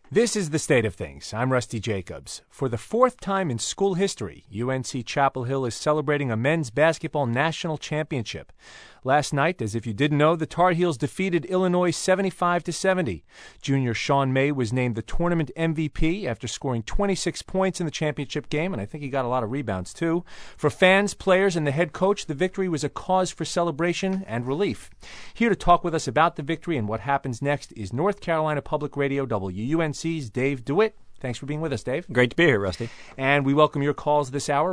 This is the state of things. I'm Rusty Jacobs. For the fourth time in school history, UNC Chapel Hill is celebrating a men's basketball national championship. Last night, as if you didn't know, the Tar Heels defeated Illinois 75-70. Junior Sean May was named the tournament MVP after scoring 26 points in the championship game, and I think he got a lot of rebounds too. For fans, players, and the head coach, the victory was a cause for celebration and relief. Here to talk with us about the victory and what happens next is North Carolina Public Radio WUNC's Dave DeWitt. Thanks for being with us, Dave. Great to be here, Rusty. And we welcome your calls this hour,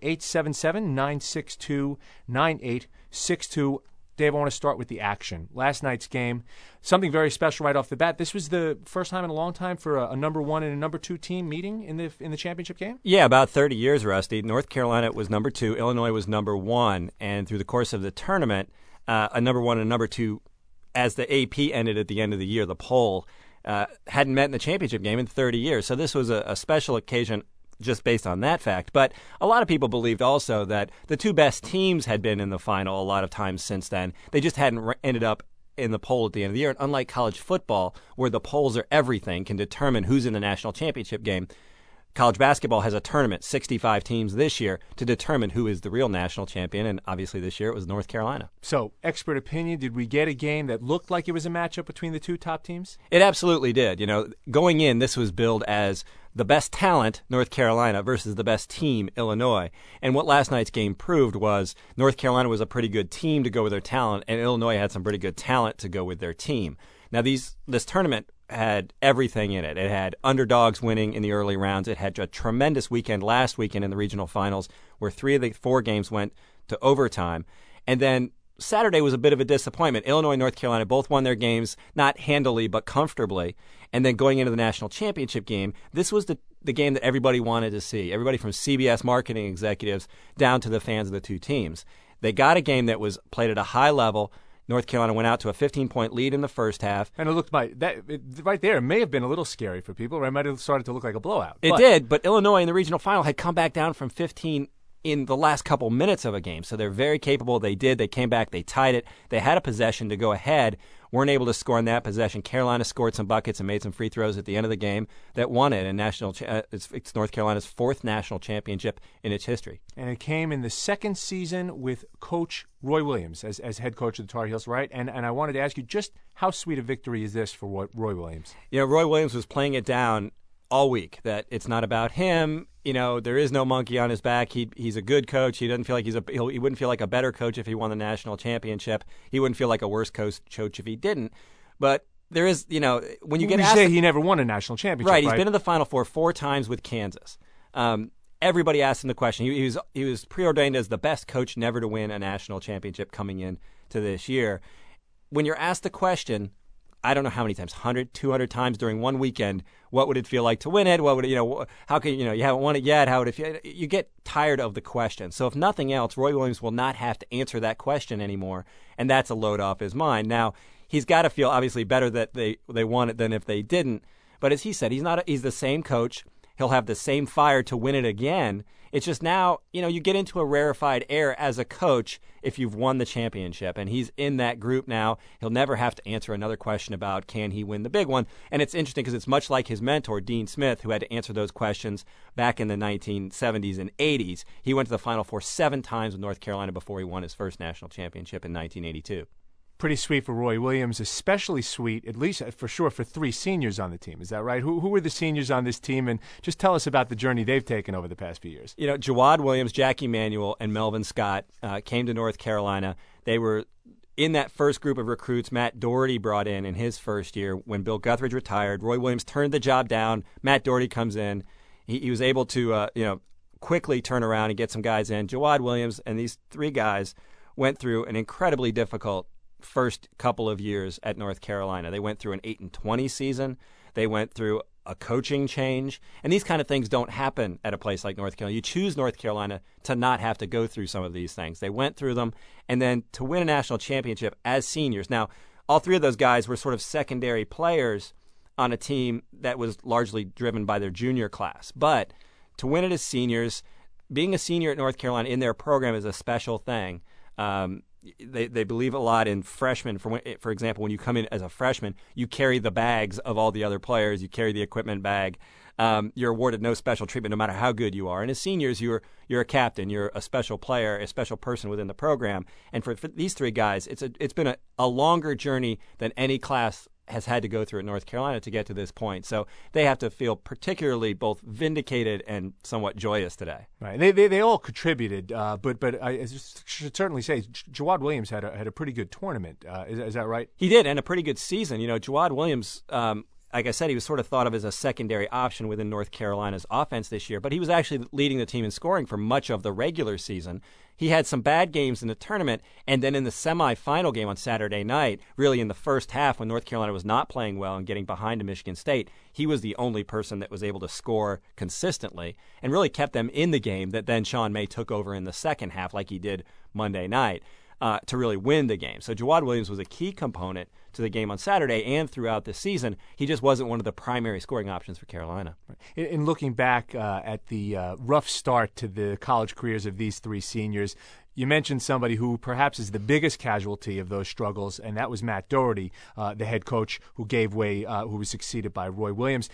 1-877-962-9862. Dave, I want to start with the action. Last night's game, something very special right off the bat. This was the first time in a long time for a number one and a number two team meeting in the championship game? Yeah, about 30 years, Rusty. North Carolina was number two, Illinois was number one, and through the course of the tournament, a number one and a number two, as the AP ended at the end of the year, the poll, hadn't met in the championship game in 30 years. So this was a special occasion just based on that fact. But a lot of people believed also that the two best teams had been in the final a lot of times since then. They just hadn't ended up in the poll at the end of the year. And unlike college football, where the polls are everything, can determine who's in the national championship game, college basketball has a tournament, 65 teams this year, to determine who is the real national champion, and obviously this year it was North Carolina. So, expert opinion, did we get a game that looked like it was a matchup between the two top teams? It absolutely did. You know, going in, this was billed as the best talent, North Carolina, versus the best team, Illinois. And what last night's game proved was North Carolina was a pretty good team to go with their talent, and Illinois had some pretty good talent to go with their team. Now, this tournament had everything in it. It had underdogs winning in the early rounds. It had a tremendous weekend last weekend in the regional finals where 3 of the 4 games went to overtime. And then Saturday was a bit of a disappointment. Illinois and North Carolina both won their games, not handily but comfortably. And then going into the national championship game, this was the game that everybody wanted to see. Everybody from CBS marketing executives down to the fans of the two teams. They got a game that was played at a high level. North Carolina went out to a 15-point lead in the first half. And it looked right there, it may have been a little scary for people. Right? It might have started to look like a blowout. It did, but Illinois in the regional final had come back down from 15 in the last couple minutes of a game. So they're very capable. They did. They came back. They tied it. They had a possession to go ahead. Weren't able to score in that possession. Carolina scored some buckets and made some free throws at the end of the game that won it. And it's North Carolina's 4th national championship in its history. And it came in the second season with Coach Roy Williams as head coach of the Tar Heels, right? And I wanted to ask you, just how sweet a victory is this for Roy Williams? You know, Roy Williams was playing it down all week, that it's not about him. You know, there is no monkey on his back. He's a good coach. He doesn't feel like he wouldn't feel like a better coach if he won the national championship. He wouldn't feel like a worse coach if he didn't. But there is, you know, when you get asked, say he never won a national championship, right? He's been in the Final Four 4 times with Kansas. Everybody asked him the question. He was preordained as the best coach never to win a national championship coming in to this year. When you're asked the question, I don't know how many times, 100, 200 times during one weekend, what would it feel like to win it? What would how can you haven't won it yet? How would it feel? You get tired of the question. So if nothing else, Roy Williams will not have to answer that question anymore, and that's a load off his mind. Now, he's got to feel obviously better that they won it than if they didn't. But as he said, he's the same coach. He'll have the same fire to win it again. It's just now, you get into a rarefied air as a coach if you've won the championship. And he's in that group now. He'll never have to answer another question about can he win the big one. And it's interesting because it's much like his mentor, Dean Smith, who had to answer those questions back in the 1970s and 80s. He went to the Final Four 7 times with North Carolina before he won his first national championship in 1982. Pretty sweet for Roy Williams, especially sweet, at least for sure, for 3 seniors on the team. Is that right? Who were the seniors on this team? And just tell us about the journey they've taken over the past few years. You know, Jawad Williams, Jackie Manuel, and Melvin Scott came to North Carolina. They were in that first group of recruits Matt Doherty brought in his first year when Bill Guthridge retired. Roy Williams turned the job down. Matt Doherty comes in. He was able to, quickly turn around and get some guys in. Jawad Williams and these 3 guys went through an incredibly difficult first couple of years at North Carolina. They went through an 8-20 season. They went through a coaching change. And these kind of things don't happen at a place like North Carolina. You choose North Carolina to not have to go through some of these things. They went through them, and then to win a national championship as seniors. Now, all 3 of those guys were sort of secondary players on a team that was largely driven by their junior class. But to win it as seniors, being a senior at North Carolina in their program is a special thing. they believe a lot in freshmen. For example, when you come in as a freshman, you carry the bags of all the other players. You carry the equipment bag. You're awarded no special treatment no matter how good you are. And as seniors, you're a captain. You're a special player, a special person within the program. And for these three guys, it's been a longer journey than any class has had to go through at North Carolina to get to this point. So they have to feel particularly both vindicated and somewhat joyous today. Right. They all contributed, but I should certainly say Jawad Williams had a pretty good tournament. Is that right? He did, and a pretty good season. Jawad Williams, like I said, he was sort of thought of as a secondary option within North Carolina's offense this year, but he was actually leading the team in scoring for much of the regular season. He had some bad games in the tournament, and then in the semifinal game on Saturday night, really in the first half when North Carolina was not playing well and getting behind to Michigan State, he was the only person that was able to score consistently and really kept them in the game that then Sean May took over in the second half like he did Monday night to really win the game. So Jawad Williams was a key component to the game on Saturday and throughout the season. He just wasn't one of the primary scoring options for Carolina. In looking back at the rough start to the college careers of these three seniors, you mentioned somebody who perhaps is the biggest casualty of those struggles, and that was Matt Doherty, the head coach who gave way, who was succeeded by Roy Williams.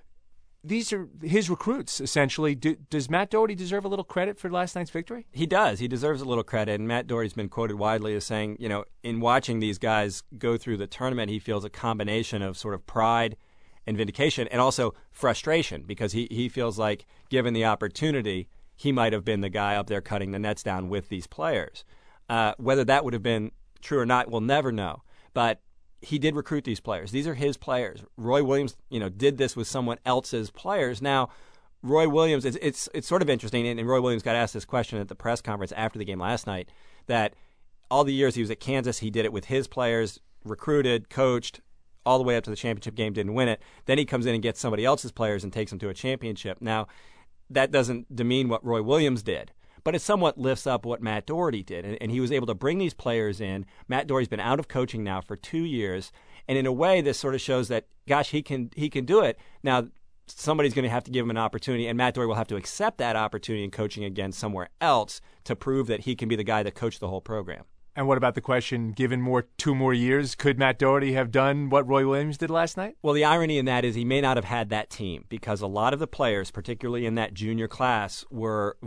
These are his recruits, essentially. Does Matt Doherty deserve a little credit for last night's victory? He does. He deserves a little credit. And Matt Doherty's been quoted widely as saying, in watching these guys go through the tournament, he feels a combination of sort of pride and vindication and also frustration because he feels like, given the opportunity, he might have been the guy up there cutting the nets down with these players. Whether that would have been true or not, we'll never know. But he did recruit these players. These are his players. Roy Williams, did this with someone else's players. Now, Roy Williams, it's sort of interesting, and Roy Williams got asked this question at the press conference after the game last night, that all the years he was at Kansas, he did it with his players, recruited, coached, all the way up to the championship game, didn't win it. Then he comes in and gets somebody else's players and takes them to a championship. Now, that doesn't demean what Roy Williams did, but it somewhat lifts up what Matt Doherty did. And he was able to bring these players in. Matt Doherty's been out of coaching now for 2 years. And in a way, this sort of shows that, gosh, he can do it. Now, somebody's going to have to give him an opportunity, and Matt Doherty will have to accept that opportunity in coaching again somewhere else to prove that he can be the guy that coached the whole program. And what about the question, given 2 more years, could Matt Doherty have done what Roy Williams did last night? Well, the irony in that is he may not have had that team because a lot of the players, particularly in that junior class, were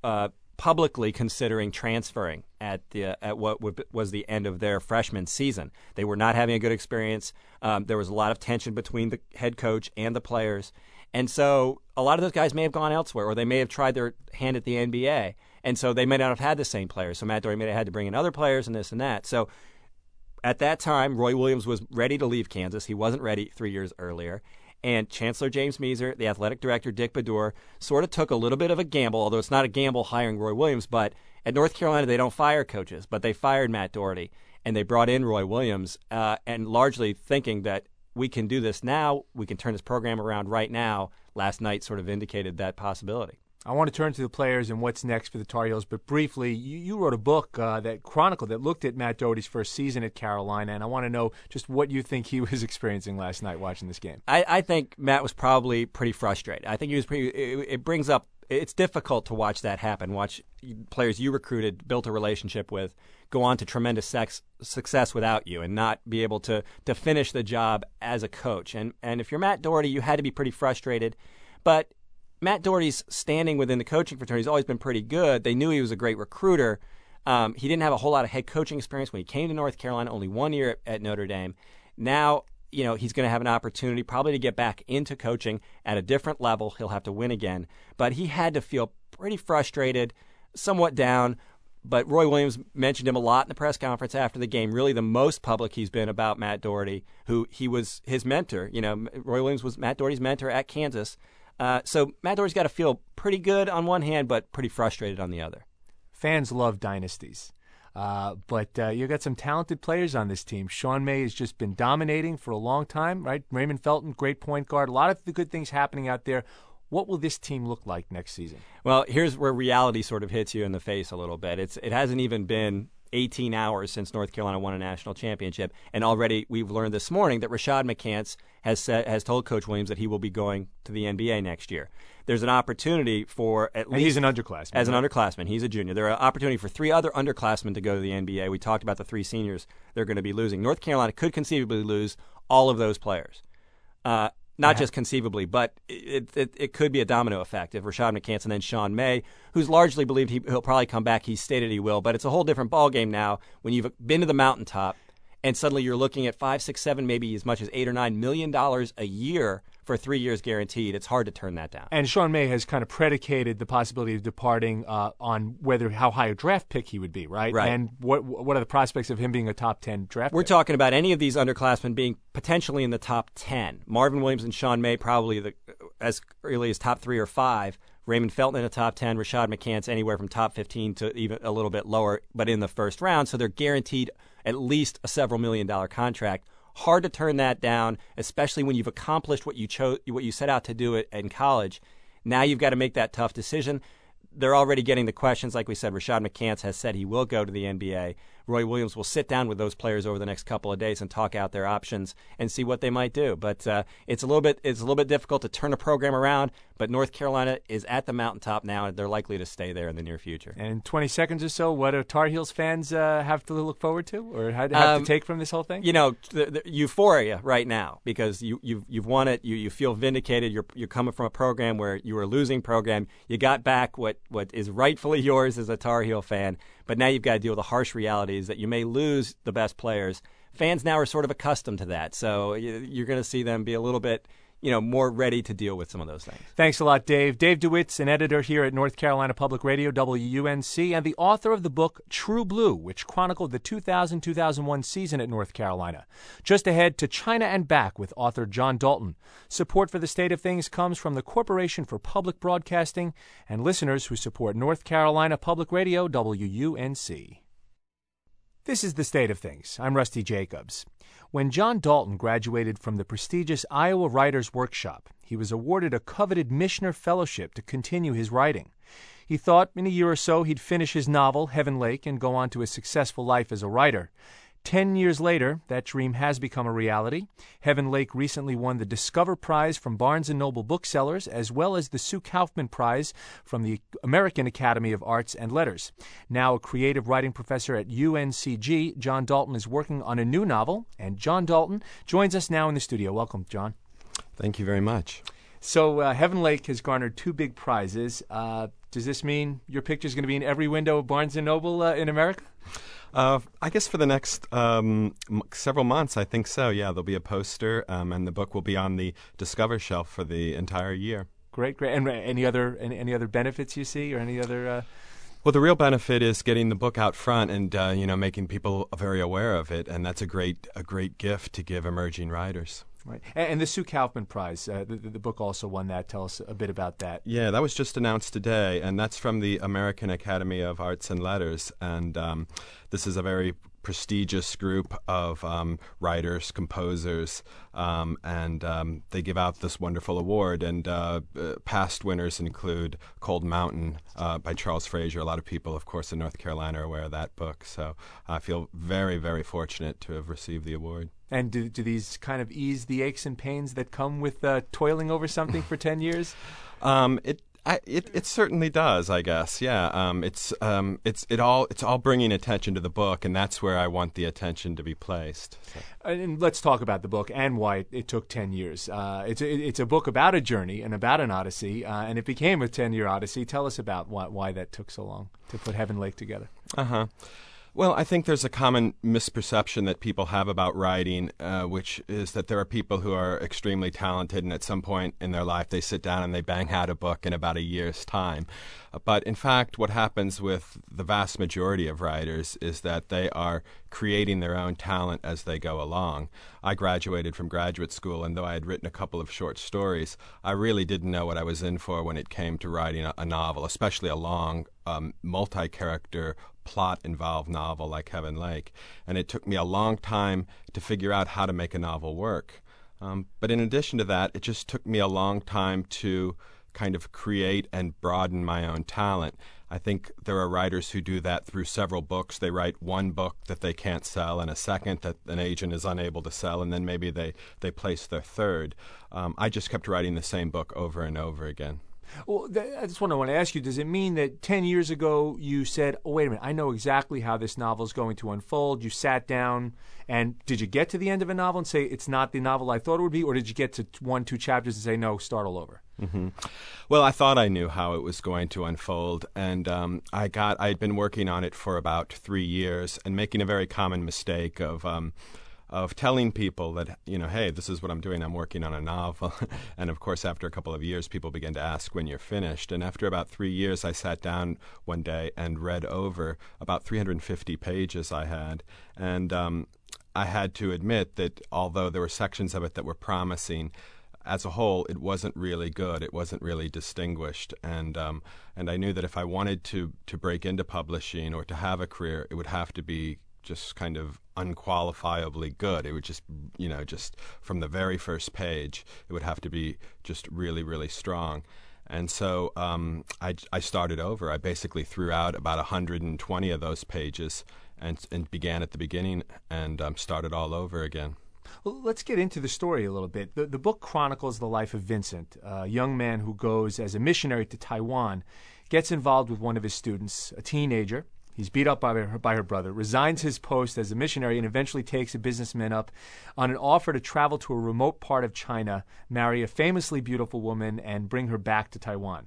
publicly considering transferring at what was the end of their freshman season. They were not having a good experience. There was a lot of tension between the head coach and the players. And so a lot of those guys may have gone elsewhere, or they may have tried their hand at the NBA. And so they may not have had the same players. So Matt Doherty may have had to bring in other players and this and that. So at that time, Roy Williams was ready to leave Kansas. He wasn't ready 3 years earlier. And Chancellor James Measer, the athletic director Dick Bedour, sort of took a little bit of a gamble, although it's not a gamble hiring Roy Williams. But at North Carolina, they don't fire coaches, but they fired Matt Doherty. And they brought in Roy Williams, and largely thinking that we can do this now, we can turn this program around right now. Last night sort of indicated that possibility. I want to turn to the players and what's next for the Tar Heels, but briefly, you wrote a book that looked at Matt Doherty's first season at Carolina, and I want to know just what you think he was experiencing last night watching this game. I think Matt was probably pretty frustrated. I think he was it brings up, it's difficult to watch that happen, watch players you recruited, built a relationship with, go on to tremendous success without you and not be able to finish the job as a coach. And if you're Matt Doherty, you had to be pretty frustrated, but Matt Doherty's standing within the coaching fraternity has always been pretty good. They knew he was a great recruiter. He didn't have a whole lot of head coaching experience when he came to North Carolina, only 1 year at Notre Dame. Now, he's going to have an opportunity probably to get back into coaching at a different level. He'll have to win again. But he had to feel pretty frustrated, somewhat down. But Roy Williams mentioned him a lot in the press conference after the game, really the most public he's been about Matt Doherty, who he was his mentor. Roy Williams was Matt Doherty's mentor at Kansas. So Matt Doherty's got to feel pretty good on one hand, but pretty frustrated on the other. Fans love dynasties, but you've got some talented players on this team. Sean May has just been dominating for a long time, right? Raymond Felton, great point guard. A lot of the good things happening out there. What will this team look like next season? Well, here's where reality sort of hits you in the face a little bit. It hasn't even been 18 hours since North Carolina won a national championship, and already we've learned this morning that Rashad McCants has told Coach Williams that he will be going to the NBA next year. There's an opportunity for at least... And he's an underclassman. As an underclassman. He's a junior. There are opportunity for 3 other underclassmen to go to the NBA. We talked about the 3 seniors they're going to be losing. North Carolina could conceivably lose all of those players. Not just conceivably, but it could be a domino effect if Rashad McCants and then Sean May, who's largely believed he'll probably come back. He stated he will, but it's a whole different ballgame now when you've been to the mountaintop and suddenly you're looking at 5, 6, 7, maybe as much as $8 or $9 million a year for 3 years guaranteed. It's hard to turn that down. And Sean May has kind of predicated the possibility of departing on how high a draft pick he would be, right? Right. And what are the prospects of him being a top 10 draft We're pick? talking about any of these underclassmen being potentially in the top 10. Marvin Williams and Sean May probably as early as top 3 or 5. Raymond Felton in the top 10. Rashad McCants anywhere from top 15 to even a little bit lower, but in the first round. So they're guaranteed at least a several $million contract. Hard to turn that down, especially when you've accomplished what you set out to do in college. Now you've got to make that tough decision. They're already getting the questions. Like we said, Rashad McCants has said he will go to the NBA. Roy Williams will sit down with those players over the next couple of days and talk out their options and see what they might do. But it's a little bit difficult to turn a program around. But North Carolina is at the mountaintop now, and they're likely to stay there in the near future. And in 20 seconds or so, what do Tar Heels fans have to look forward to, or have to take from this whole thing? You know, the euphoria right now because you've won it. You feel vindicated. You're coming from a program where you were a losing program. You got back what is rightfully yours as a Tar Heel fan. But now you've got to deal with the harsh realities that you may lose the best players. Fans now are sort of accustomed to that, so you're going to see them be a little bit, more ready to deal with some of those things. Thanks a lot, Dave. Dave DeWitt's an editor here at North Carolina Public Radio, WUNC, and the author of the book True Blue, which chronicled the 2000-2001 season at North Carolina. Just ahead to China and Back with author John Dalton. Support for the State of Things comes from the Corporation for Public Broadcasting and listeners who support North Carolina Public Radio, WUNC. This is the State of Things. I'm Rusty Jacobs. When John Dalton graduated from the prestigious Iowa Writers' Workshop, he was awarded a coveted Mishner Fellowship to continue his writing. He thought in a year or so he'd finish his novel, Heaven Lake, and go on to a successful life as a writer. 10 years later, that dream has become a reality. Heaven Lake recently won the Discover Prize from Barnes & Noble Booksellers, as well as the Sue Kaufman Prize from the American Academy of Arts and Letters. Now a creative writing professor at UNCG, John Dalton is working on a new novel, and John Dalton joins us now in the studio. Welcome, John. Thank you very much. So Heaven Lake has garnered 2 big prizes. Does this mean your picture is going to be in every window of Barnes & Noble in America? I guess for the next several months, I think so. Yeah, there'll be a poster, and the book will be on the Discover shelf for the entire year. Great. And any other benefits you see, or any other? Well, the real benefit is getting the book out front and making people very aware of it, and that's a great gift to give emerging writers. Right. And the Sue Kaufman Prize, the book also won that. Tell us a bit about that. Yeah, that was just announced today, and that's from the American Academy of Arts and Letters. And this is a very prestigious group of writers, composers, and they give out this wonderful award. And past winners include Cold Mountain by Charles Frazier. A lot of people, of course, in North Carolina are aware of that book. So I feel very, very fortunate to have received the award. And do these kind of ease the aches and pains that come with toiling over something for 10 years? It certainly does, I guess. Yeah, it's all bringing attention to the book, and that's where I want the attention to be placed. So. And let's talk about the book and why it took 10 years. It's a book about a journey and about an odyssey, and it became a 10-year odyssey. Tell us about why that took so long to put Heaven Lake together. Well, I think there's a common misperception that people have about writing, which is that there are people who are extremely talented and at some point in their life they sit down and they bang out a book in about a year's time. But in fact, what happens with the vast majority of writers is that they are creating their own talent as they go along. I graduated from graduate school, and though I had written a couple of short stories, I really didn't know what I was in for when it came to writing a novel, especially a long, multi-character, plot-involved novel like Heaven Lake. And it took me a long time to figure out how to make a novel work. But in addition to that, it just took me a long time to kind of create and broaden my own talent. I think there are writers who do that through several books. They write one book that they can't sell and a second that an agent is unable to sell, and then maybe they place their third. I just kept writing the same book over and over again. Well, that's what I want to ask you. Does it mean that 10 years ago you said, oh, wait a minute, I know exactly how this novel is going to unfold? You sat down, and did you get to the end of a novel and say, it's not the novel I thought it would be? Or did you get to 1-2 chapters and say, no, start all over? Mm-hmm. Well, I thought I knew how it was going to unfold, and I had been working on it for about 3 years and making a very common mistake of telling people that, hey, this is what I'm doing. I'm working on a novel. And, of course, after a couple of years, people begin to ask when you're finished. And after about 3 years, I sat down one day and read over about 350 pages I had. And I had to admit that although there were sections of it that were promising, as a whole, it wasn't really good. It wasn't really distinguished. And I knew that if I wanted to break into publishing or to have a career, it would have to be just kind of unqualifiably good. It would just, just from the very first page, it would have to be just really, really strong. And so I started over. I basically threw out about 120 of those pages and began at the beginning and started all over again. Well, let's get into the story a little bit. The book chronicles the life of Vincent, a young man who goes as a missionary to Taiwan, gets involved with one of his students, a teenager. He's beat up by her brother, resigns his post as a missionary, and eventually takes a businessman up on an offer to travel to a remote part of China, marry a famously beautiful woman, and bring her back to Taiwan.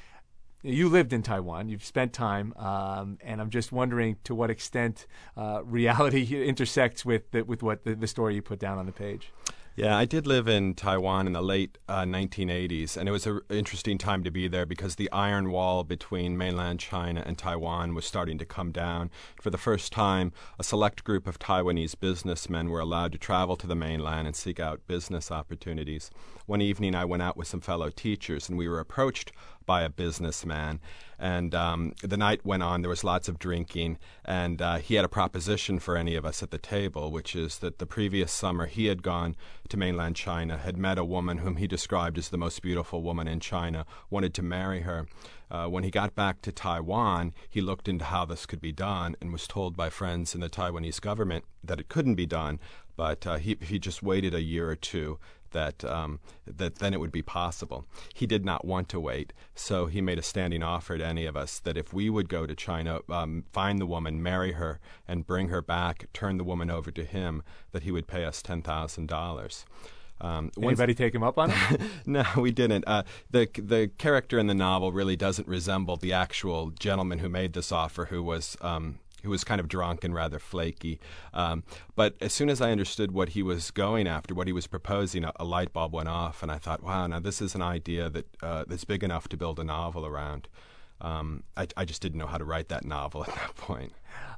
You lived in Taiwan. You've spent time, and I'm just wondering to what extent reality intersects with what the story you put down on the page. Yeah, I did live in Taiwan in the late 1980s, and it was an interesting time to be there because the iron wall between mainland China and Taiwan was starting to come down. For the first time, a select group of Taiwanese businessmen were allowed to travel to the mainland and seek out business opportunities. One evening, I went out with some fellow teachers, and we were approached by a businessman. And the night went on. There was lots of drinking, and he had a proposition for any of us at the table, which is that the previous summer he had gone to mainland China, had met a woman whom he described as the most beautiful woman in China, wanted to marry her. When he got back to Taiwan, he looked into how this could be done and was told by friends in the Taiwanese government that it couldn't be done, but he just waited a year or two, that then it would be possible. He did not want to wait, so he made a standing offer to any of us that if we would go to China, find the woman, marry her, and bring her back, turn the woman over to him, that he would pay us $10,000. Anybody take him up on it? No, we didn't. The character in the novel really doesn't resemble the actual gentleman who made this offer, who was kind of drunk and rather flaky. But as soon as I understood what he was going after, what he was proposing, a light bulb went off, and I thought, wow, now this is an idea that's big enough to build a novel around. I just didn't know how to write that novel at that point.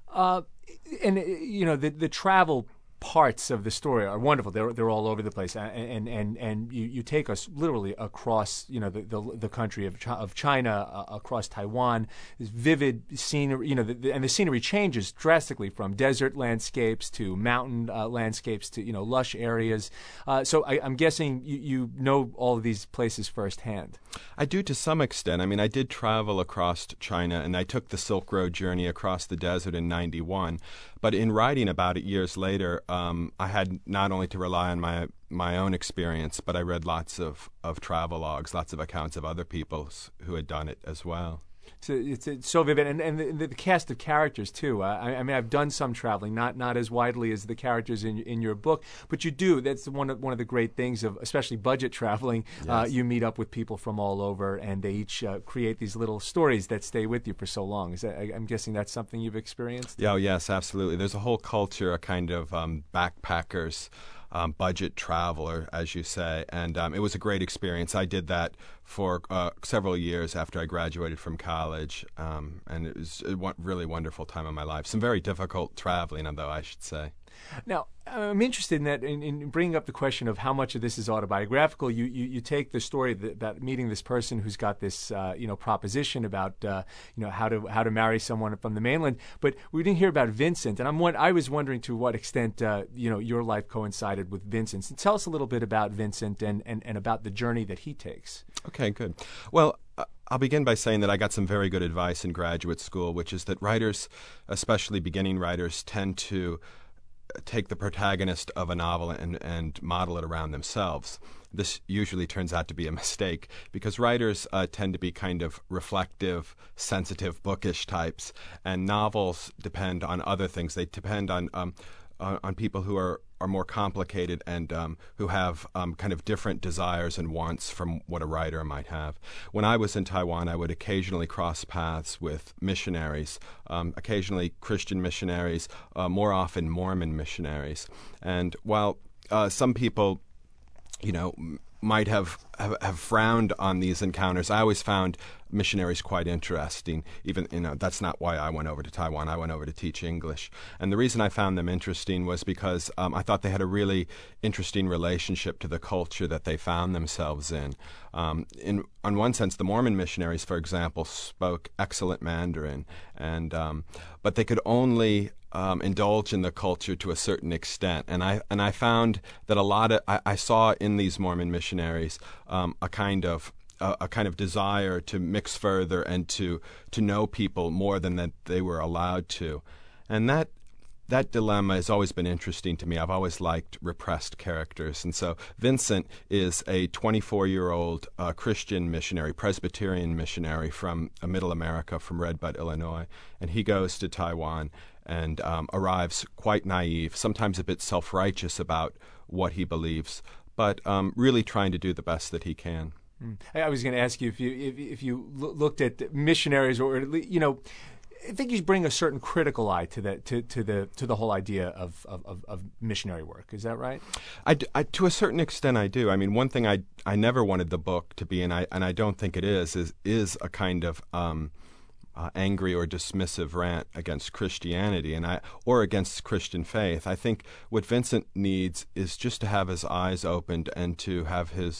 And the travel parts of the story are wonderful. They're all over the place, and you take us literally across the country of China, across Taiwan. This vivid scenery, and the scenery changes drastically from desert landscapes to mountain landscapes to lush areas. So I'm guessing you know all of these places firsthand. I do to some extent. I mean, I did travel across China, and I took the Silk Road journey across the desert in '91. But in writing about it years later, I had not only to rely on my own experience, but I read lots of travel logs, lots of accounts of other people who had done it as well. So it's so vivid, and the cast of characters too. I mean, I've done some traveling, not as widely as the characters in your book, but you do. That's one of the great things of especially budget traveling. Yes. You meet up with people from all over, and they each create these little stories that stay with you for so long. I'm guessing that's something you've experienced. Yeah, yes, absolutely. There's a whole culture, a kind of backpackers. Budget traveler, as you say, and it was a great experience. I did that for several years after I graduated from college, and it was a really wonderful time of my life. Some very difficult traveling, though, I should say. Now, I'm interested in that, in bringing up the question of how much of this is autobiographical. You take the story about meeting this person who's got this proposition about how to marry someone from the mainland, but we didn't hear about Vincent, and I was wondering to what extent your life coincided with Vincent's. And tell us a little bit about Vincent and about the journey that he takes. Okay, good. Well, I'll begin by saying that I got some very good advice in graduate school, which is that writers, especially beginning writers, tend to take the protagonist of a novel and model it around themselves. This usually turns out to be a mistake because writers tend to be kind of reflective, sensitive, bookish types, and novels depend on other things. They depend on people who are more complicated and who have kind of different desires and wants from what a writer might have. When I was in Taiwan, I would occasionally cross paths with missionaries, occasionally Christian missionaries, more often Mormon missionaries. And while some people, might have frowned on these encounters, I always found missionaries quite interesting. Even, that's not why I went over to Taiwan. I went over to teach English. And the reason I found them interesting was because I thought they had a really interesting relationship to the culture that they found themselves in. On one sense, the Mormon missionaries, for example, spoke excellent Mandarin, and but they could only indulge in the culture to a certain extent, and I found that I saw in these Mormon missionaries a kind of desire to mix further and to know people more than that they were allowed to, and that dilemma has always been interesting to me. I've always liked repressed characters. And so Vincent is a 24-year-old Christian missionary, Presbyterian missionary from Middle America, from Red Bud, Illinois. And he goes to Taiwan and arrives quite naive, sometimes a bit self-righteous about what he believes, but really trying to do the best that he can. I was going to ask you if you looked at missionaries, or I think you bring a certain critical eye to that, to the whole idea of missionary work. Is that right? I to a certain extent, I do. I mean, one thing I never wanted the book to be, and I don't think it is a kind of angry or dismissive rant against Christianity or against Christian faith. I think what Vincent needs is just to have his eyes opened and to have his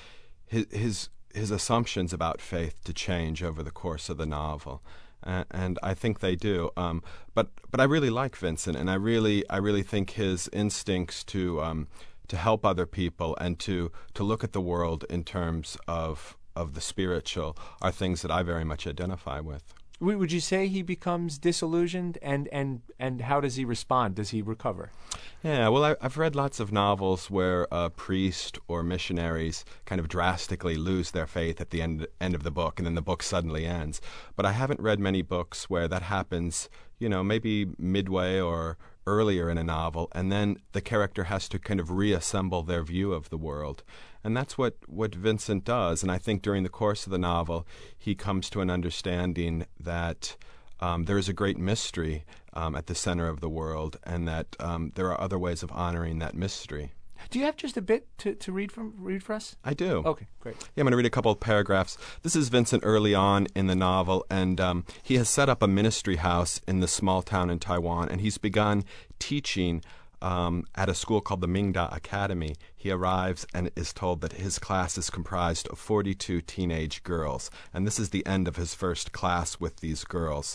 assumptions about faith to change over the course of the novel. And I think they do. But I really like Vincent, and I really think his instincts to help other people and to look at the world in terms of the spiritual are things that I very much identify with. Would you say he becomes disillusioned, and how does he respond? Does he recover? Yeah, well, I've read lots of novels where a priest or missionaries kind of drastically lose their faith at the end of the book, and then the book suddenly ends. But I haven't read many books where that happens, maybe midway or earlier in a novel, and then the character has to kind of reassemble their view of the world. And that's what Vincent does. And I think during the course of the novel, he comes to an understanding that there is a great mystery at the center of the world, and that there are other ways of honoring that mystery. Do you have just a bit to read for us? I do. Okay, great. Yeah, I'm going to read a couple of paragraphs. This is Vincent early on in the novel, and he has set up a ministry house in this small town in Taiwan, and he's begun teaching at a school called the Mingda Academy. He arrives and is told that his class is comprised of 42 teenage girls, and this is the end of his first class with these girls.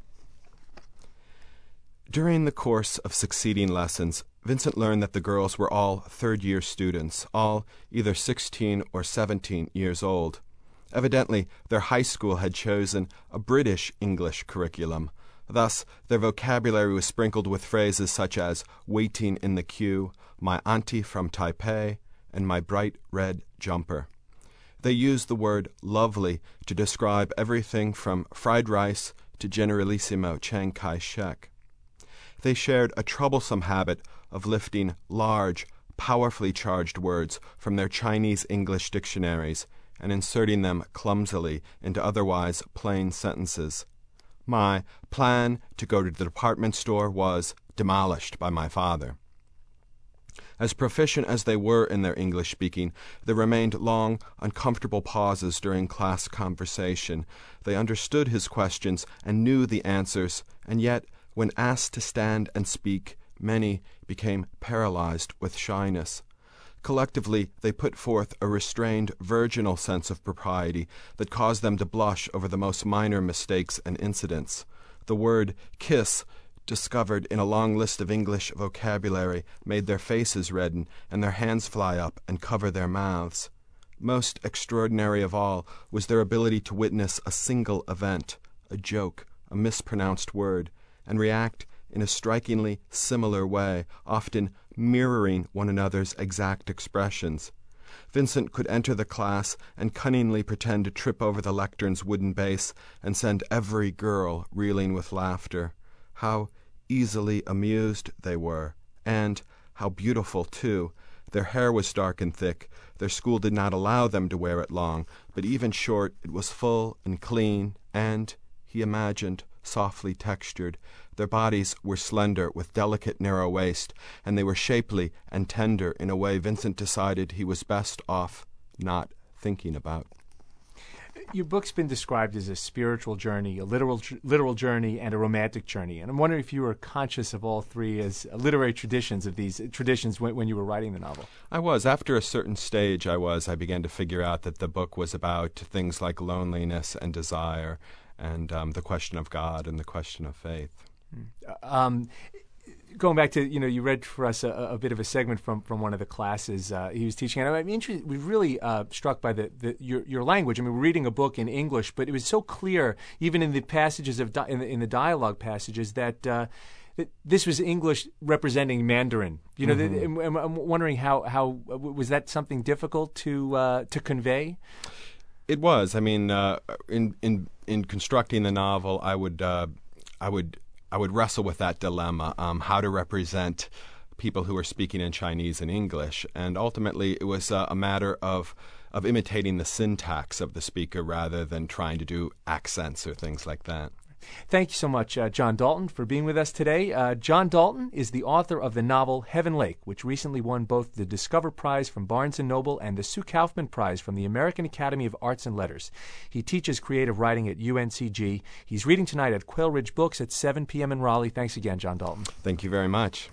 During the course of succeeding lessons, Vincent learned that the girls were all third-year students, all either 16 or 17 years old. Evidently, their high school had chosen a British English curriculum. Thus, their vocabulary was sprinkled with phrases such as waiting in the queue, my auntie from Taipei, and my bright red jumper. They used the word lovely to describe everything from fried rice to Generalissimo Chiang Kai-shek. They shared a troublesome habit of lifting large, powerfully charged words from their Chinese English dictionaries and inserting them clumsily into otherwise plain sentences. My plan to go to the department store was demolished by my father. As proficient as they were in their English speaking, there remained long, uncomfortable pauses during class conversation. They understood his questions and knew the answers, and yet, when asked to stand and speak, many became paralyzed with shyness. Collectively, they put forth a restrained, virginal sense of propriety that caused them to blush over the most minor mistakes and incidents. The word kiss, discovered in a long list of English vocabulary, made their faces redden and their hands fly up and cover their mouths. Most extraordinary of all was their ability to witness a single event, a joke, a mispronounced word, and react in a strikingly similar way, often mirroring one another's exact expressions. Vincent could enter the class and cunningly pretend to trip over the lectern's wooden base and send every girl reeling with laughter. How easily amused they were, and how beautiful, too. Their hair was dark and thick. Their school did not allow them to wear it long, but even short, it was full and clean, and, he imagined, softly textured. Their bodies were slender, with delicate narrow waist, and they were shapely and tender in a way Vincent decided he was best off not thinking about. Your book's been described as a spiritual journey, a literal journey, and a romantic journey. And I'm wondering if you were conscious of all three as literary traditions of these traditions when you were writing the novel. I was. After a certain stage, I began to figure out that the book was about things like loneliness and desire and the question of God and the question of faith. Going back to, you read for us a bit of a segment from one of the classes he was teaching. And we really struck by your language. I mean, we're reading a book in English, but it was so clear, even in the passages of in the dialogue passages, that this was English representing Mandarin. I'm wondering how was that something difficult to convey? It was. I mean, in constructing the novel, I would wrestle with that dilemma, how to represent people who are speaking in Chinese and English. And ultimately, it was a matter of imitating the syntax of the speaker rather than trying to do accents or things like that. Thank you so much, John Dalton, for being with us today. John Dalton is the author of the novel Heaven Lake, which recently won both the Discover Prize from Barnes & Noble and the Sue Kaufman Prize from the American Academy of Arts and Letters. He teaches creative writing at UNCG. He's reading tonight at Quail Ridge Books at 7 p.m. in Raleigh. Thanks again, John Dalton. Thank you very much.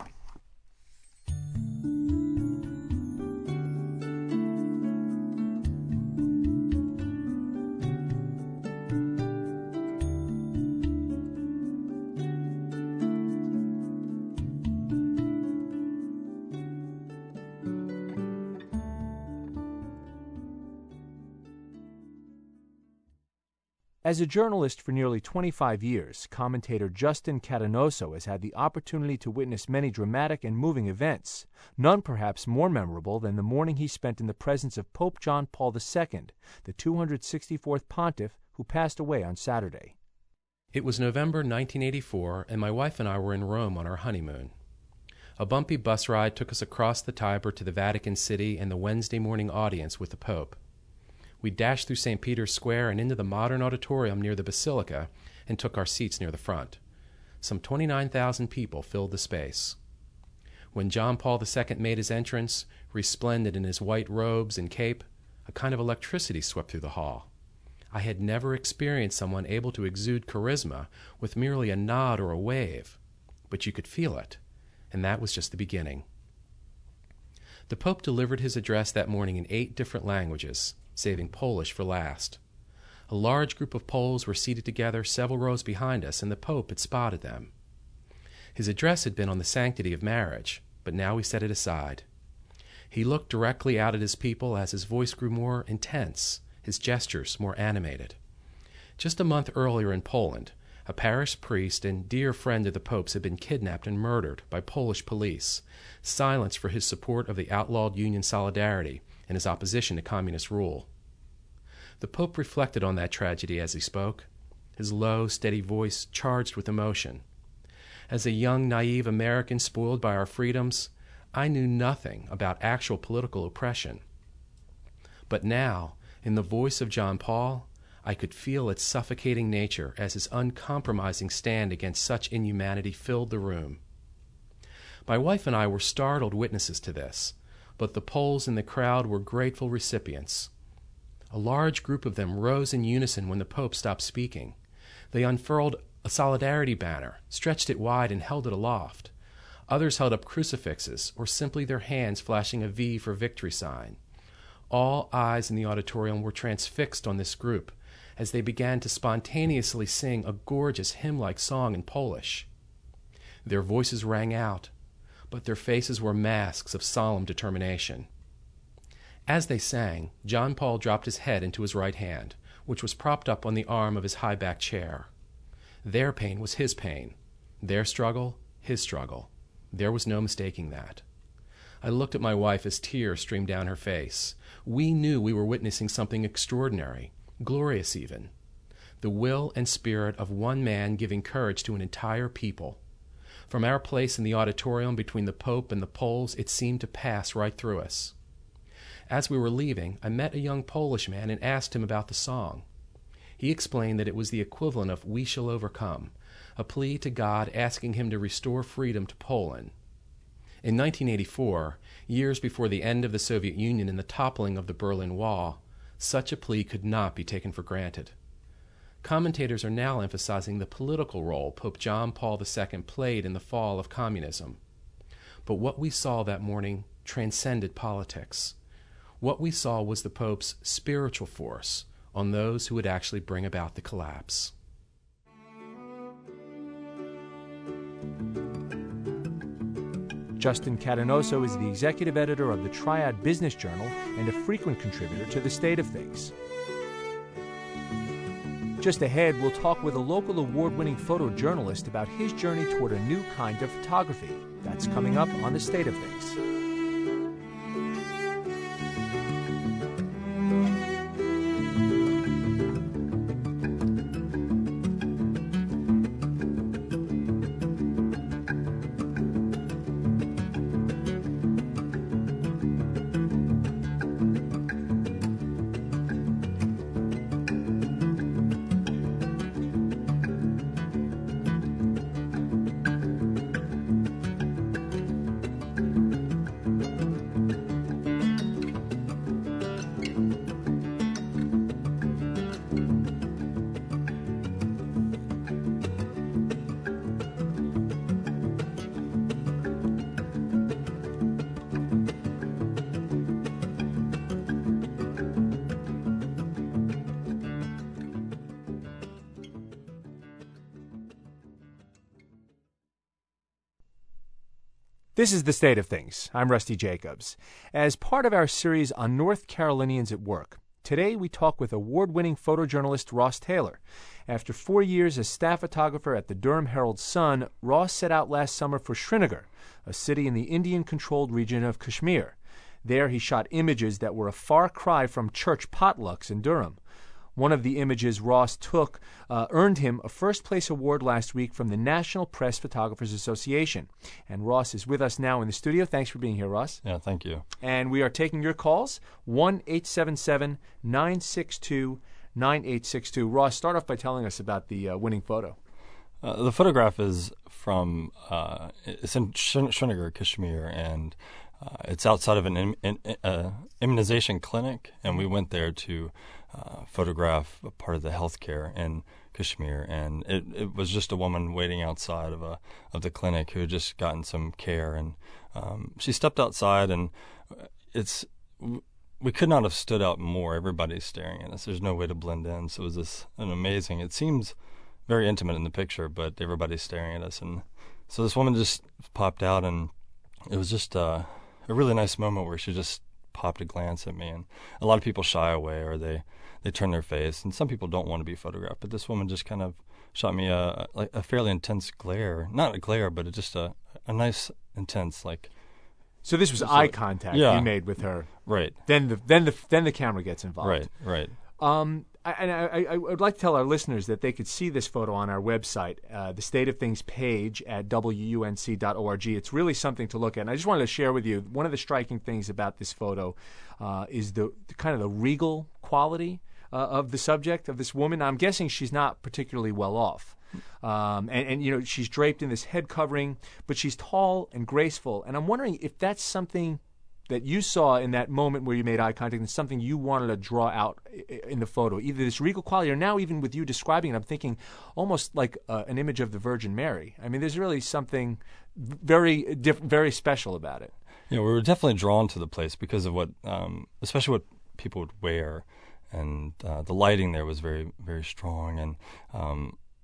As a journalist for nearly 25 years, commentator Justin Catanoso has had the opportunity to witness many dramatic and moving events, none perhaps more memorable than the morning he spent in the presence of Pope John Paul II, the 264th pontiff who passed away on Saturday. It was November 1984, and my wife and I were in Rome on our honeymoon. A bumpy bus ride took us across the Tiber to the Vatican City and the Wednesday morning audience with the Pope. We dashed through St. Peter's Square and into the modern auditorium near the Basilica and took our seats near the front. Some 29,000 people filled the space. When John Paul II made his entrance, resplendent in his white robes and cape, a kind of electricity swept through the hall. I had never experienced someone able to exude charisma with merely a nod or a wave, but you could feel it, and that was just the beginning. The Pope delivered his address that morning in 8 different languages, saving Polish for last. A large group of Poles were seated together several rows behind us, and the Pope had spotted them. His address had been on the sanctity of marriage, but now he set it aside. He looked directly out at his people as his voice grew more intense, his gestures more animated. Just a month earlier in Poland, a parish priest and dear friend of the Pope's had been kidnapped and murdered by Polish police, silenced for his support of the outlawed Union Solidarity and his opposition to communist rule. The Pope reflected on that tragedy as he spoke, his low, steady voice charged with emotion. As a young, naive American spoiled by our freedoms, I knew nothing about actual political oppression. But now, in the voice of John Paul, I could feel its suffocating nature as his uncompromising stand against such inhumanity filled the room. My wife and I were startled witnesses to this, but the Poles in the crowd were grateful recipients. A large group of them rose in unison when the Pope stopped speaking. They unfurled a solidarity banner, stretched it wide, and held it aloft. Others held up crucifixes, or simply their hands flashing a V for victory sign. All eyes in the auditorium were transfixed on this group as they began to spontaneously sing a gorgeous hymn-like song in Polish. Their voices rang out, but their faces were masks of solemn determination. As they sang, John Paul dropped his head into his right hand, which was propped up on the arm of his high-backed chair. Their pain was his pain. Their struggle, his struggle. There was no mistaking that. I looked at my wife as tears streamed down her face. We knew we were witnessing something extraordinary, glorious even. The will and spirit of one man giving courage to an entire people. From our place in the auditorium between the Pope and the Poles, it seemed to pass right through us. As we were leaving, I met a young Polish man and asked him about the song. He explained that it was the equivalent of "We Shall Overcome," a plea to God asking him to restore freedom to Poland. In 1984, years before the end of the Soviet Union and the toppling of the Berlin Wall, such a plea could not be taken for granted. Commentators are now emphasizing the political role Pope John Paul II played in the fall of communism. But what we saw that morning transcended politics. What we saw was the Pope's spiritual force on those who would actually bring about the collapse. Justin Catanoso is the executive editor of the Triad Business Journal and a frequent contributor to The State of Things. Just ahead, we'll talk with a local award-winning photojournalist about his journey toward a new kind of photography. That's coming up on The State of Things. This is The State of Things. I'm Rusty Jacobs. As part of our series on North Carolinians at work, today we talk with award-winning photojournalist Ross Taylor. After 4 years as staff photographer at the Durham Herald-Sun, Ross set out last summer for Srinagar, a city in the Indian-controlled region of Kashmir. There he shot images that were a far cry from church potlucks in Durham. One of the images Ross took earned him a first-place award last week from the National Press Photographers Association. And Ross is with us now in the studio. Thanks for being here, Ross. Yeah, thank you. And we are taking your calls, 1-877-962-9862. Ross, start off by telling us about the winning photo. The photograph is from, it's in Srinagar, Kashmir, and it's outside of an immunization clinic, and we went there to photograph a part of the healthcare in Kashmir, and it was just a woman waiting outside of the clinic who had just gotten some care, and she stepped outside, and we could not have stood out more. Everybody's staring at us. There's no way to blend in. So it was an amazing. It seems very intimate in the picture, but everybody's staring at us, and so this woman just popped out, and it was just a really nice moment where she just popped a glance at me, and a lot of people shy away or they turn their face, and some people don't want to be photographed, but this woman just kind of shot me a fairly intense glare, not a glare, but just a nice intense like. So this was eye contact you made with her, right? Then the camera gets involved, right. I would like to tell our listeners that they could see this photo on our website, the State of Things page at WUNC.org. It's really something to look at. And I just wanted to share with you, one of the striking things about this photo is the kind of the regal quality of the subject, of this woman. I'm guessing she's not particularly well off. And you know, she's draped in this head covering, but she's tall and graceful. And I'm wondering if that's something that you saw in that moment where you made eye contact and something you wanted to draw out in the photo, either this regal quality or now even with you describing it, I'm thinking almost like an image of the Virgin Mary. I mean, there's really something very special about it. Yeah, we were definitely drawn to the place because of what, especially what people would wear, and the lighting there was very, very strong, and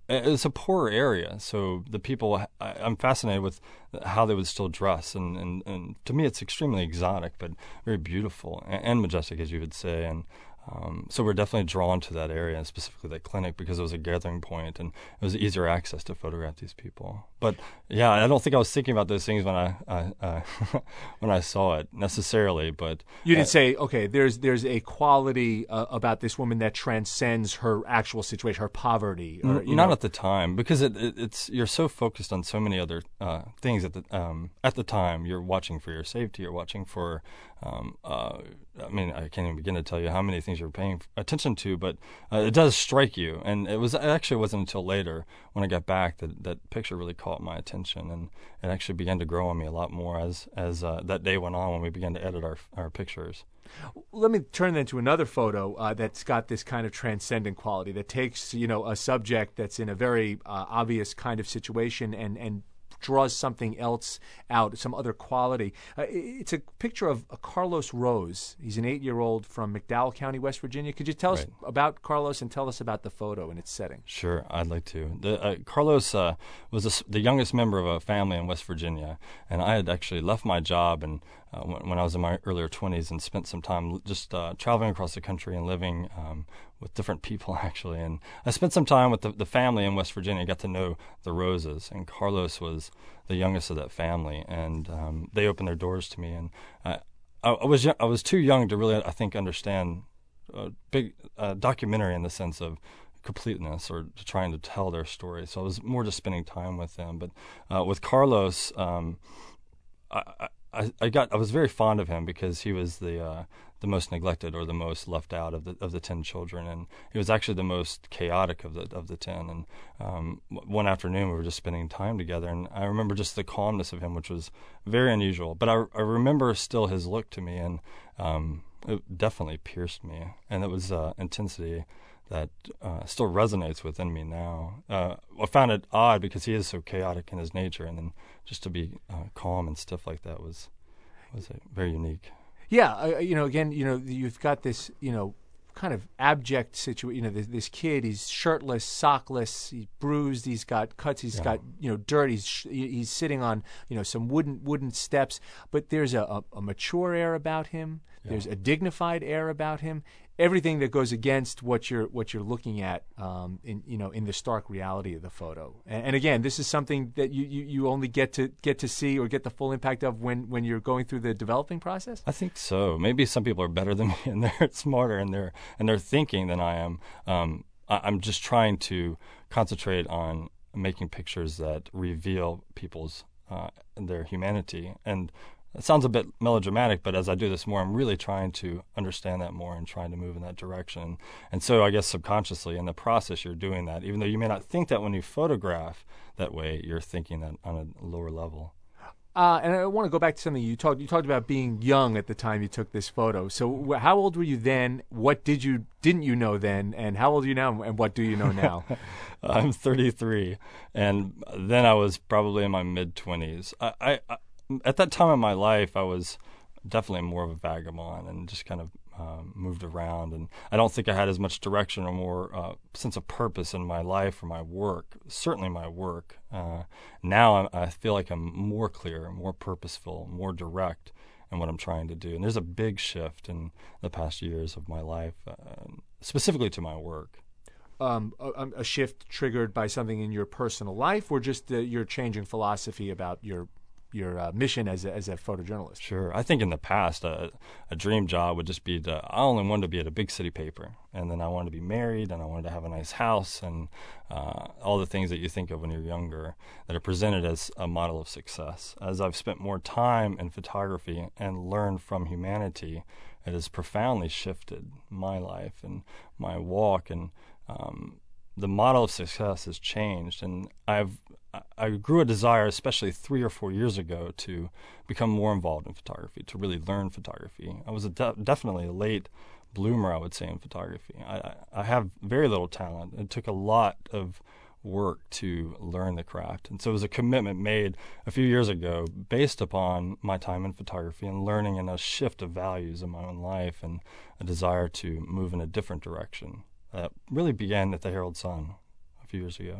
it's a poorer area, so the people, I'm fascinated with how they would still dress, and to me it's extremely exotic, but very beautiful and majestic, as you would say, and so we're definitely drawn to that area, and specifically that clinic, because it was a gathering point and it was easier access to photograph these people. But yeah, I don't think I was thinking about those things when I when I saw it necessarily. But you didn't say, okay, there's a quality about this woman that transcends her actual situation, her poverty. Or, not at the time, because it's you're so focused on so many other things at the time. You're watching for your safety. You're watching for. I mean, I can't even begin to tell you how many things you're paying attention to, but it does strike you. And it wasn't until later when I got back that picture really caught my attention, and it actually began to grow on me a lot more as that day went on when we began to edit our pictures. Let me turn then to another photo that's got this kind of transcendent quality that takes, a subject that's in a very obvious kind of situation and draws something else out, some other quality. It's a picture of Carlos Rose. He's an 8-year-old from McDowell County, West Virginia. Could you tell us about Carlos and tell us about the photo and its setting? Sure, I'd like to. Carlos was the youngest member of a family in West Virginia, and I had actually left my job and when I was in my earlier 20s and spent some time just traveling across the country and living with different people, actually. And I spent some time with the family in West Virginia, got to know the Roses, and Carlos was the youngest of that family, and they opened their doors to me. And I was too young to really, I think, understand a big documentary in the sense of completeness or trying to tell their story. So I was more just spending time with them. But with Carlos, I was very fond of him because he was the most neglected or the most left out of the 10 children, and he was actually the most chaotic of the 10. And one afternoon we were just spending time together, and I remember just the calmness of him, which was very unusual. But I remember still his look to me, and it definitely pierced me, and it was intensity that still resonates within me now. I found it odd because he is so chaotic in his nature, and then just to be calm and stiff like that was very unique. Yeah, again, you've got this, kind of abject situation. This kid, he's shirtless, sockless, he's bruised, he's got cuts, he's got dirt. He's sitting on some wooden steps, but there's a mature air about him. Yeah. There's a dignified air about him. Everything that goes against what you're looking at in the stark reality of the photo. And again, this is something that you only get to see or get the full impact of when you're going through the developing process. I think so. Maybe some people are better than me and they're smarter and they're thinking than I am. I'm just trying to concentrate on making pictures that reveal people's their humanity. And it sounds a bit melodramatic, but as I do this more, I'm really trying to understand that more and trying to move in that direction. And so I guess subconsciously in the process you're doing that. Even though you may not think that when you photograph that way, you're thinking that on a lower level. And I want to go back to something you talked about being young at the time you took this photo. So how old were you then? What didn't you know then? And how old are you now? And what do you know now? I'm 33. And then I was probably in my mid-20s. I at that time in my life, I was definitely more of a vagabond and just kind of moved around. And I don't think I had as much direction or more sense of purpose in my life or my work, certainly my work. Now I feel like I'm more clear, more purposeful, more direct in what I'm trying to do. And there's a big shift in the past years of my life, specifically to my work. A shift triggered by something in your personal life, or just your changing philosophy about your mission as a photojournalist? Sure. I think in the past, a dream job would just be I only wanted to be at a big city paper, and then I wanted to be married, and I wanted to have a nice house, and all the things that you think of when you're younger that are presented as a model of success. As I've spent more time in photography and learned from humanity, it has profoundly shifted my life and my walk, and the model of success has changed, and I grew a desire, especially 3 or 4 years ago, to become more involved in photography, to really learn photography. I was definitely a late bloomer, I would say, in photography. I have very little talent. It took a lot of work to learn the craft. And so it was a commitment made a few years ago based upon my time in photography and learning and a shift of values in my own life and a desire to move in a different direction. That really began at the Herald Sun a few years ago.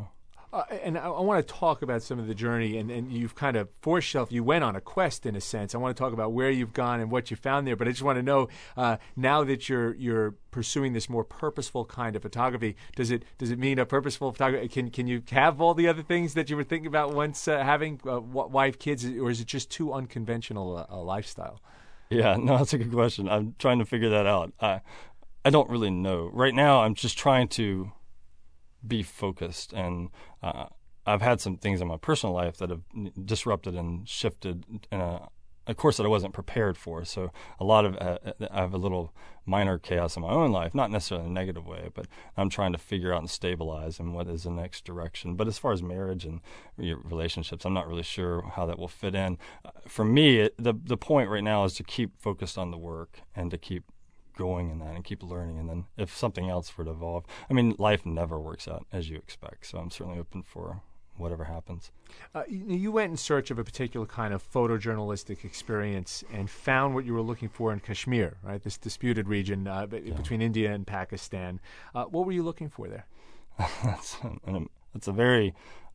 And I want to talk about some of the journey, and you've kind of forced yourself. You went on a quest in a sense. I want to talk about where you've gone and what you found there. But I just want to know now that you're pursuing this more purposeful kind of photography. Does it mean a purposeful photography? Can you have all the other things that you were thinking about once having wife, kids, or is it just too unconventional a lifestyle? Yeah, no, that's a good question. I'm trying to figure that out. I don't really know. Right now, I'm just trying to be focused, and I've had some things in my personal life that have disrupted and shifted in a course that I wasn't prepared for. So a lot of I have a little minor chaos in my own life, not necessarily in a negative way, but I'm trying to figure out and stabilize and what is the next direction. But as far as marriage and relationships, I'm not really sure how that will fit in. For me, the point right now is to keep focused on the work and to keep going in that and keep learning, and then if something else were to evolve, I mean, life never works out as you expect, so I'm certainly open for whatever happens. You went in search of a particular kind of photojournalistic experience and found what you were looking for in Kashmir, right? This disputed region between India and Pakistan. What were you looking for there? That's a very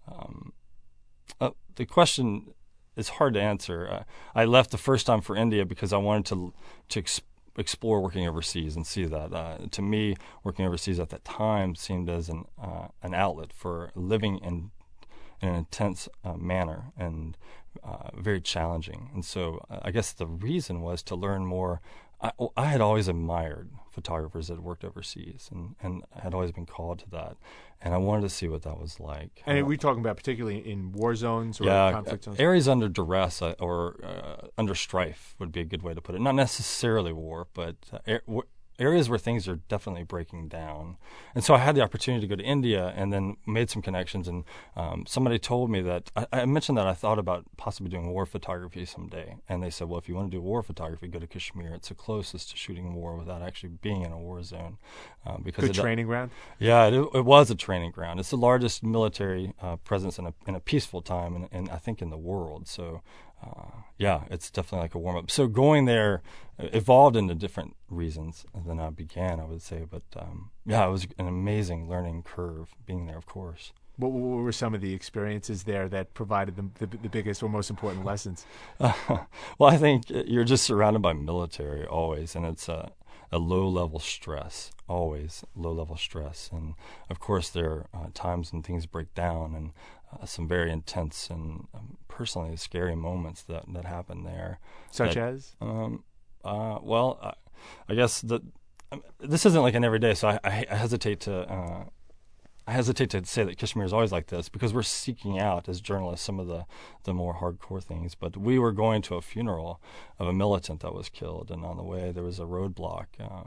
the question is hard to answer. I left the first time for India because I wanted to explore working overseas and see that. To me, working overseas at that time seemed as an outlet for living in an intense manner and very challenging. And so I guess the reason was to learn more. I had always admired photographers that worked overseas and had always been called to that. And I wanted to see what that was like. And are we talking about particularly in war zones or conflict zones? Areas under duress or under strife would be a good way to put it. Not necessarily war, but areas where things are definitely breaking down. And so I had the opportunity to go to India and then made some connections. And somebody told me that, I mentioned that I thought about possibly doing war photography someday. And they said, well, if you want to do war photography, go to Kashmir. It's the closest to shooting war without actually being in a war zone. Good training ground? Yeah, it was a training ground. It's the largest military presence in a peaceful time, and I think in the world. So yeah, it's definitely like a warm-up. So going there evolved into different reasons than I began, I would say. But yeah, it was an amazing learning curve being there, of course. What were some of the experiences there that provided the biggest or most important lessons? Well, I think you're just surrounded by military always, and it's a low-level stress, always low-level stress. And, of course, there are times when things break down and some very intense and personally scary moments that happen there. Such as? Well, I guess this isn't like an everyday, so I hesitate to say that Kashmir is always like this because we're seeking out as journalists some of the more hardcore things. But we were going to a funeral of a militant that was killed, and on the way there was a roadblock.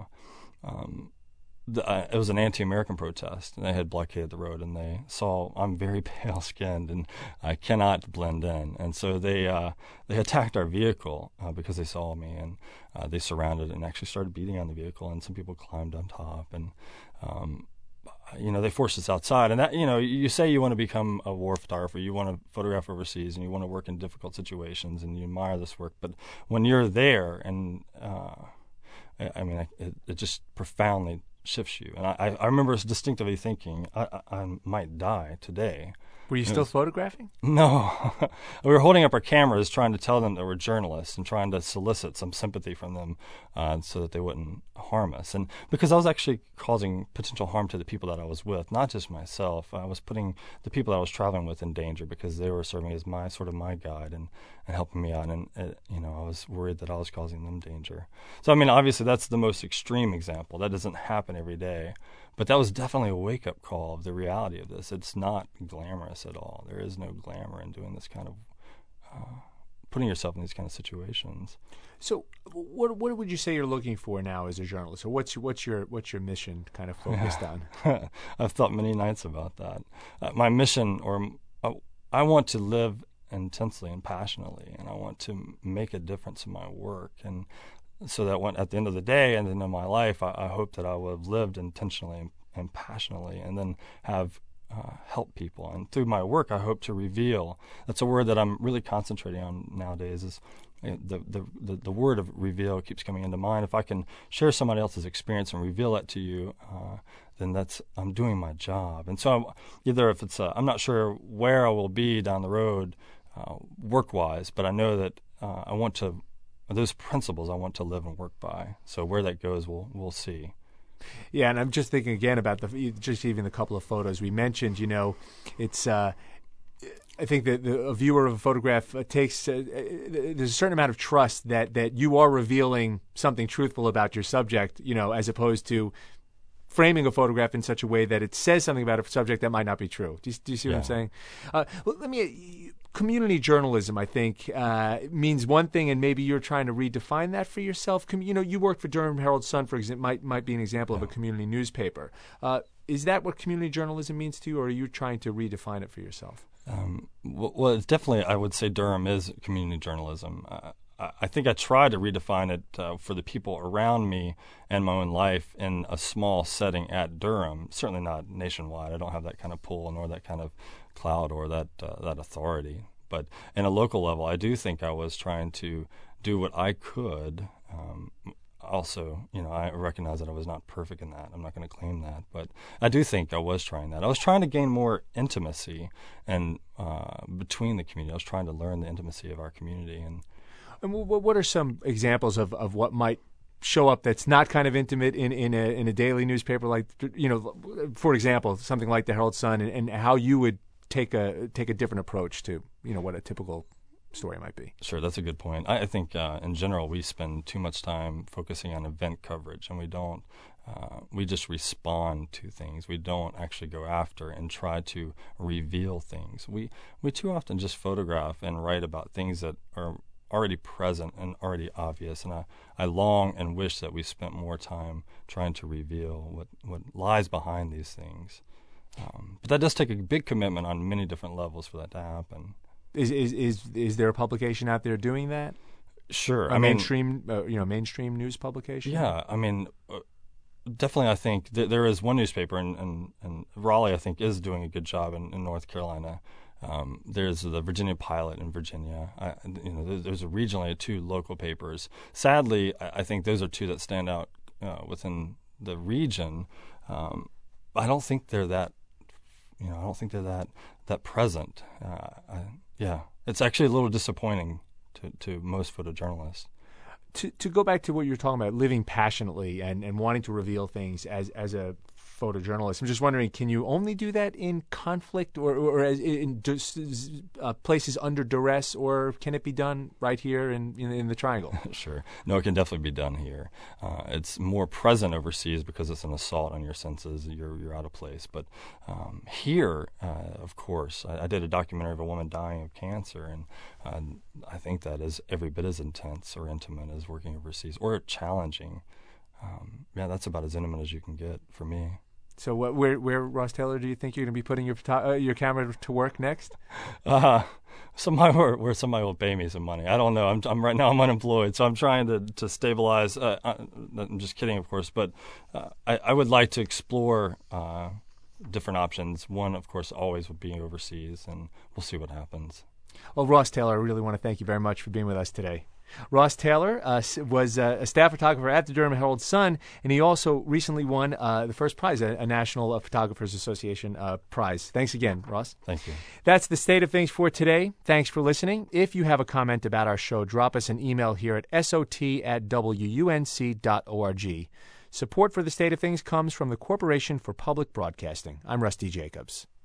It was an anti-American protest, and they had blockaded the road, and they saw I'm very pale-skinned and I cannot blend in, and so they attacked our vehicle because they saw me, and they surrounded it and actually started beating on the vehicle, and some people climbed on top, and they forced us outside. And that, you say you want to become a war photographer, you want to photograph overseas, and you want to work in difficult situations, and you admire this work, but when you're there, and it just profoundly shifts you. And I remember distinctively thinking, I might die today. Were you still photographing? No. We were holding up our cameras trying to tell them that we're journalists and trying to solicit some sympathy from them so that they wouldn't harm us. And because I was actually causing potential harm to the people that I was with, not just myself. I was putting the people that I was traveling with in danger because they were serving as my guide and helping me out. And, I was worried that I was causing them danger. So, obviously that's the most extreme example. That doesn't happen every day. But that was definitely a wake-up call of the reality of this. It's not glamorous at all. There is no glamour in doing this kind of, putting yourself in these kind of situations. So, what would you say you're looking for now as a journalist, or what's your mission kind of focused on? I've thought many nights about that. My mission, I want to live intensely and passionately, and I want to make a difference in my work, and so that at the end of the day and the end of my life, I hope that I will have lived intentionally and passionately, and then have helped people. And through my work, I hope to reveal. That's a word that I'm really concentrating on nowadays. Is the word of reveal keeps coming into mind. If I can share somebody else's experience and reveal that to you, then I'm doing my job. And so either if it's I'm not sure where I will be down the road work-wise, but I know that I want to, those principles I want to live and work by. So where that goes, we'll see. Yeah, and I'm just thinking again about just even the couple of photos we mentioned. It's I think that a viewer of a photograph takes there's a certain amount of trust that you are revealing something truthful about your subject, as opposed to framing a photograph in such a way that it says something about a subject that might not be true. Do you see what I'm saying? Community journalism, I think, means one thing, and maybe you're trying to redefine that for yourself. You worked for Durham Herald-Sun, for example, might be an example of a community newspaper. Is that what community journalism means to you, or are you trying to redefine it for yourself? Well, it's definitely, I would say Durham is community journalism. I think I try to redefine it for the people around me and my own life in a small setting at Durham. Certainly not nationwide. I don't have that kind of pull nor that kind of clout or that authority. But in a local level, I do think I was trying to do what I could. Also, I recognize that I was not perfect in that. I'm not going to claim that, but I do think I was trying that. I was trying to gain more intimacy and between the community. I was trying to learn the intimacy of our community. And what are some examples of what might show up that's not kind of intimate in a daily newspaper, like for example, something like the Herald-Sun, and how you would take a different approach to what a typical story might be? Sure, that's a good point. I think in general we spend too much time focusing on event coverage, and we don't. We just respond to things. We don't actually go after and try to reveal things. We too often just photograph and write about things that are already present and already obvious, and I long and wish that we spent more time trying to reveal what lies behind these things. But that does take a big commitment on many different levels for that to happen. Is there a publication out there doing that? Sure, mainstream news publication. Yeah, definitely. I think there is one newspaper in Raleigh. I think is doing a good job in North Carolina. There's the Virginia Pilot in Virginia. There's regionally 2 local papers. Sadly, I think those are 2 that stand out within the region. I don't think they're that. I don't think they're that present. It's actually a little disappointing to most photojournalists. To go back to what you were talking about, living passionately and wanting to reveal things as a photojournalist, I'm just wondering, can you only do that in conflict or as in places under duress, or can it be done right here in the Triangle? Sure. No, it can definitely be done here. It's more present overseas because it's an assault on your senses. You're out of place. But here, of course, I did a documentary of a woman dying of cancer, and I think that is every bit as intense or intimate as working overseas, or challenging. That's about as intimate as you can get for me. So where Ross Taylor, do you think you're going to be putting your camera to work next? Somewhere where somebody will pay me some money. I don't know. I'm right now I'm unemployed, so I'm trying to stabilize. I'm just kidding, of course, but I would like to explore different options. One, of course, always would be overseas, and we'll see what happens. Well, Ross Taylor, I really want to thank you very much for being with us today. Ross Taylor was a staff photographer at the Durham Herald-Sun, and he also recently won the first prize, a National Photographers Association prize. Thanks again, Ross. Thank you. That's the state of things for today. Thanks for listening. If you have a comment about our show, drop us an email here at sot@wunc.org. Support for the state of things comes from the Corporation for Public Broadcasting. I'm Rusty Jacobs.